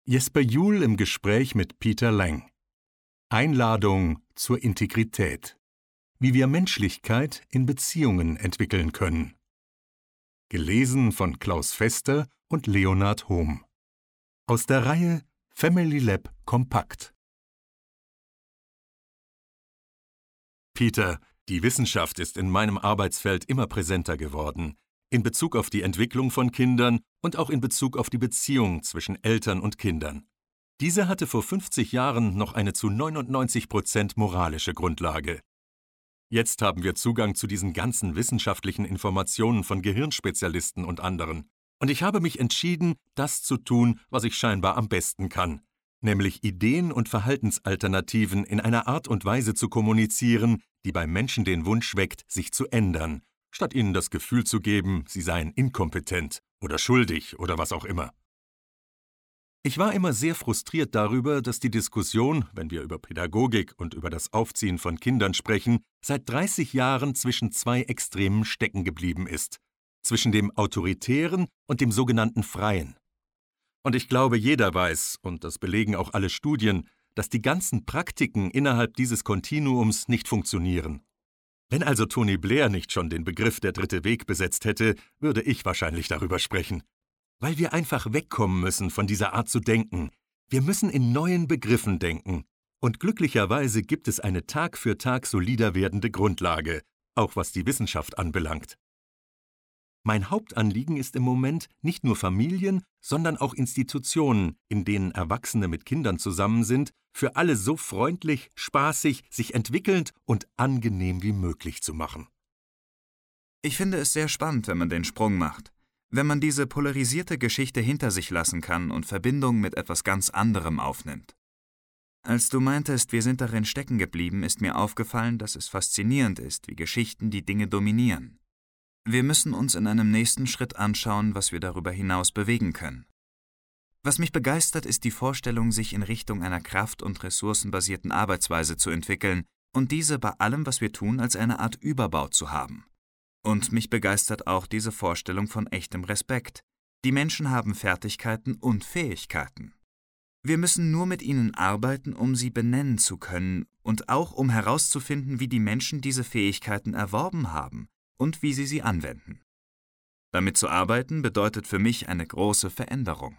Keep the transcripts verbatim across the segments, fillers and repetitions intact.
Jesper Juhl im Gespräch mit Peter Lang. Einladung zur Integrität. Wie wir Menschlichkeit in Beziehungen entwickeln können. Gelesen von Klaus Fester und Leonhard Hohm. Aus der Reihe Family Lab Kompakt. Peter, die Wissenschaft ist in meinem Arbeitsfeld immer präsenter geworden, in Bezug auf die Entwicklung von Kindern und auch in Bezug auf die Beziehung zwischen Eltern und Kindern. Diese hatte vor fünfzig Jahren noch eine zu neunundneunzig Prozent moralische Grundlage. Jetzt haben wir Zugang zu diesen ganzen wissenschaftlichen Informationen von Gehirnspezialisten und anderen. Und ich habe mich entschieden, das zu tun, was ich scheinbar am besten kann, nämlich Ideen und Verhaltensalternativen in einer Art und Weise zu kommunizieren, die beim Menschen den Wunsch weckt, sich zu ändern, statt ihnen das Gefühl zu geben, sie seien inkompetent oder schuldig oder was auch immer. Ich war immer sehr frustriert darüber, dass die Diskussion, wenn wir über Pädagogik und über das Aufziehen von Kindern sprechen, seit dreißig Jahren zwischen zwei Extremen stecken geblieben ist, zwischen dem Autoritären und dem sogenannten Freien. Und ich glaube, jeder weiß, und das belegen auch alle Studien, dass die ganzen Praktiken innerhalb dieses Kontinuums nicht funktionieren. Wenn also Tony Blair nicht schon den Begriff der dritte Weg besetzt hätte, würde ich wahrscheinlich darüber sprechen. Weil wir einfach wegkommen müssen von dieser Art zu denken. Wir müssen in neuen Begriffen denken. Und glücklicherweise gibt es eine Tag für Tag solider werdende Grundlage, auch was die Wissenschaft anbelangt. Mein Hauptanliegen ist im Moment nicht nur Familien, sondern auch Institutionen, in denen Erwachsene mit Kindern zusammen sind, für alle so freundlich, spaßig, sich entwickelnd und angenehm wie möglich zu machen. Ich finde es sehr spannend, wenn man den Sprung macht. Wenn man diese polarisierte Geschichte hinter sich lassen kann und Verbindung mit etwas ganz anderem aufnimmt. Als du meintest, wir sind darin stecken geblieben, ist mir aufgefallen, dass es faszinierend ist, wie Geschichten die Dinge dominieren. Wir müssen uns in einem nächsten Schritt anschauen, was wir darüber hinaus bewegen können. Was mich begeistert, ist die Vorstellung, sich in Richtung einer kraft- und ressourcenbasierten Arbeitsweise zu entwickeln und diese bei allem, was wir tun, als eine Art Überbau zu haben. Und mich begeistert auch diese Vorstellung von echtem Respekt. Die Menschen haben Fertigkeiten und Fähigkeiten. Wir müssen nur mit ihnen arbeiten, um sie benennen zu können und auch um herauszufinden, wie die Menschen diese Fähigkeiten erworben haben und wie sie sie anwenden. Damit zu arbeiten bedeutet für mich eine große Veränderung.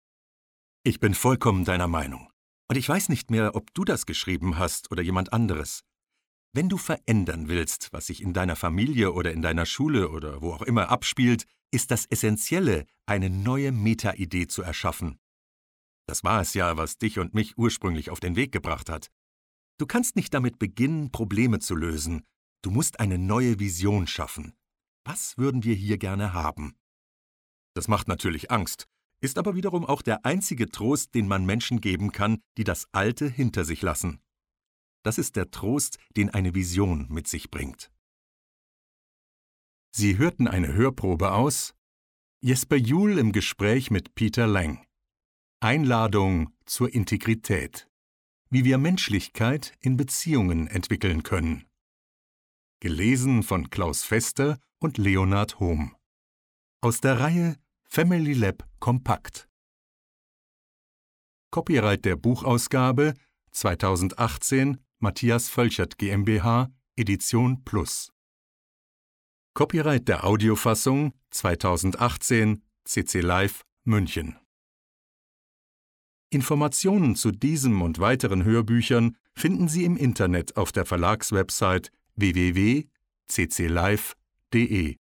Ich bin vollkommen deiner Meinung. Und ich weiß nicht mehr, ob du das geschrieben hast oder jemand anderes. Wenn du verändern willst, was sich in deiner Familie oder in deiner Schule oder wo auch immer abspielt, ist das Essentielle, eine neue Meta-Idee zu erschaffen. Das war es ja, was dich und mich ursprünglich auf den Weg gebracht hat. Du kannst nicht damit beginnen, Probleme zu lösen. Du musst eine neue Vision schaffen. Was würden wir hier gerne haben? Das macht natürlich Angst, ist aber wiederum auch der einzige Trost, den man Menschen geben kann, die das Alte hinter sich lassen. Das ist der Trost, den eine Vision mit sich bringt. Sie hörten eine Hörprobe aus Jesper Juhl im Gespräch mit Peter Lang. Einladung zur Integrität. Wie wir Menschlichkeit in Beziehungen entwickeln können. Gelesen von Klaus Fester und Leonhard Hohm. Aus der Reihe Family Lab Kompakt. Copyright der Buchausgabe zweitausendachtzehn Matthias Völchert GmbH, Edition Plus. Copyright der Audiofassung zweitausendachtzehn C C Live München. Informationen zu diesem und weiteren Hörbüchern finden Sie im Internet auf der Verlagswebsite w w w punkt c c live punkt d e.